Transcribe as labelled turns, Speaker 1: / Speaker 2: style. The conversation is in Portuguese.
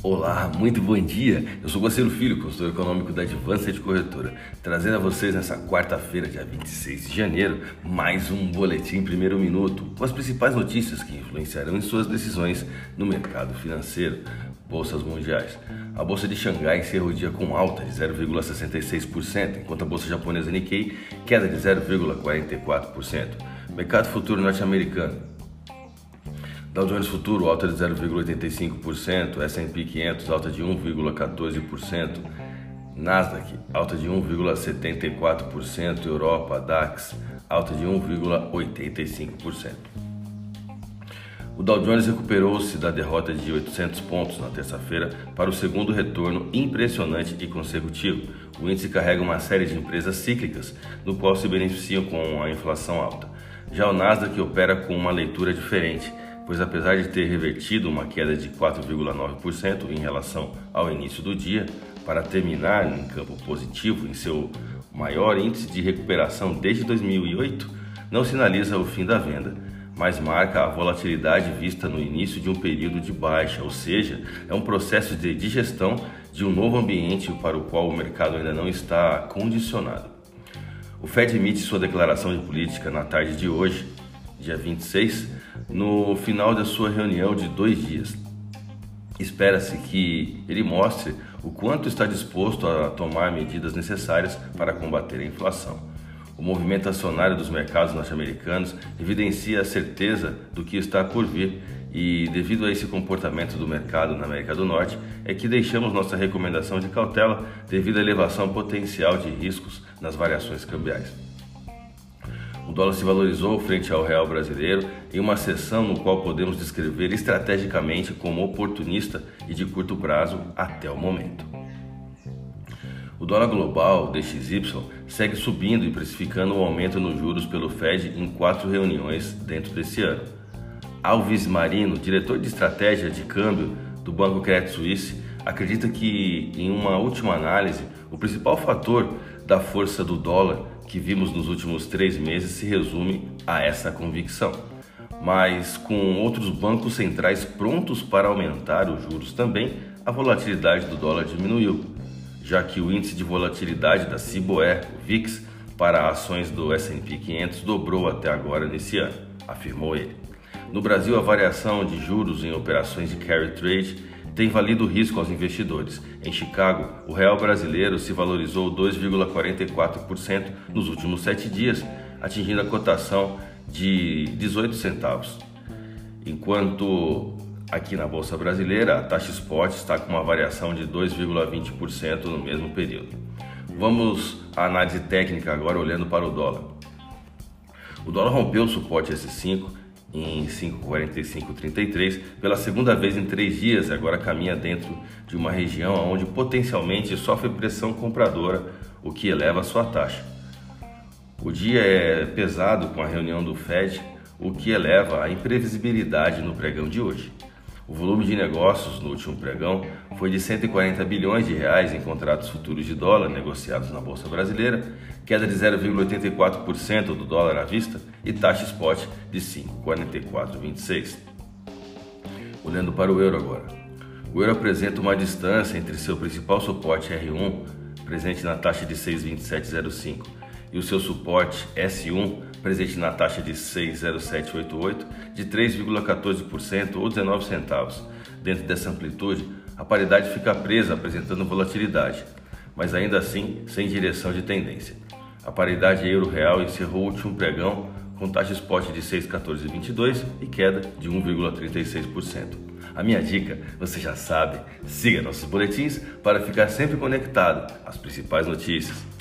Speaker 1: Olá, muito bom dia! Eu sou Guaciro Filho, consultor econômico da Advanced Corretora, trazendo a vocês nessa quarta-feira, dia 26 de janeiro, mais um Boletim Primeiro Minuto, com as principais notícias que influenciarão em suas decisões no mercado financeiro. Bolsas mundiais. A Bolsa de Xangai encerrou o dia com alta de 0,66%, enquanto a Bolsa japonesa Nikkei queda de 0,44%. Mercado futuro norte-americano. Dow Jones Futuro alta de 0,85%, S&P 500 alta de 1,14%, Nasdaq alta de 1,74%, Europa DAX alta de 1,85%. O Dow Jones recuperou-se da derrota de 800 pontos na terça-feira para o segundo retorno impressionante e consecutivo. O índice carrega uma série de empresas cíclicas, no qual se beneficiam com a inflação alta. Já o Nasdaq opera com uma leitura diferente, pois apesar de ter revertido uma queda de 4,9% em relação ao início do dia, para terminar em campo positivo em seu maior índice de recuperação desde 2008, não sinaliza o fim da venda, mas marca a volatilidade vista no início de um período de baixa, ou seja, é um processo de digestão de um novo ambiente para o qual o mercado ainda não está condicionado. O Fed emite sua declaração de política na tarde de hoje, dia 26, no final da sua reunião de 2 dias. Espera-se que ele mostre o quanto está disposto a tomar medidas necessárias para combater a inflação. O movimento acionário dos mercados norte-americanos evidencia a certeza do que está por vir e, devido a esse comportamento do mercado na América do Norte, é que deixamos nossa recomendação de cautela devido à elevação potencial de riscos nas variações cambiais. O dólar se valorizou frente ao real brasileiro em uma sessão no qual podemos descrever estrategicamente como oportunista e de curto prazo até o momento. O dólar global, DXY, segue subindo e precificando o aumento nos juros pelo Fed em 4 reuniões dentro desse ano. Alves Marino, diretor de estratégia de câmbio do Banco Credit Suisse, acredita que, em uma última análise, o principal fator da força do dólar que vimos nos últimos 3 meses se resume a essa convicção. Mas, com outros bancos centrais prontos para aumentar os juros também, a volatilidade do dólar diminuiu, já que o índice de volatilidade da Ciboe, o VIX, para ações do S&P 500 dobrou até agora nesse ano, afirmou ele. No Brasil, a variação de juros em operações de carry trade tem valido risco aos investidores. Em Chicago, o real brasileiro se valorizou 2,44% nos últimos 7 dias, atingindo a cotação de 18 centavos. Enquanto aqui na Bolsa Brasileira, a taxa spot está com uma variação de 2,20% no mesmo período. Vamos à análise técnica agora, olhando para o dólar. O dólar rompeu o suporte S5 em 5,4533 pela segunda vez em 3 dias e agora caminha dentro de uma região onde potencialmente sofre pressão compradora, o que eleva a sua taxa. O dia é pesado com a reunião do Fed, o que eleva a imprevisibilidade no pregão de hoje. O volume de negócios no último pregão foi de 140 bilhões de reais em contratos futuros de dólar negociados na Bolsa Brasileira, queda de 0,84% do dólar à vista e taxa spot de 5,4426. Olhando para o euro agora. O euro apresenta uma distância entre seu principal suporte R1, presente na taxa de 6,2705, e o seu suporte S1, presente na taxa de 6,0788, de 3,14% ou 19 centavos. Dentro dessa amplitude, a paridade fica presa, apresentando volatilidade, mas ainda assim sem direção de tendência. A paridade euro-real encerrou o último pregão com taxa spot de 6,1422 e queda de 1,36%. A minha dica, você já sabe, siga nossos boletins para ficar sempre conectado às principais notícias.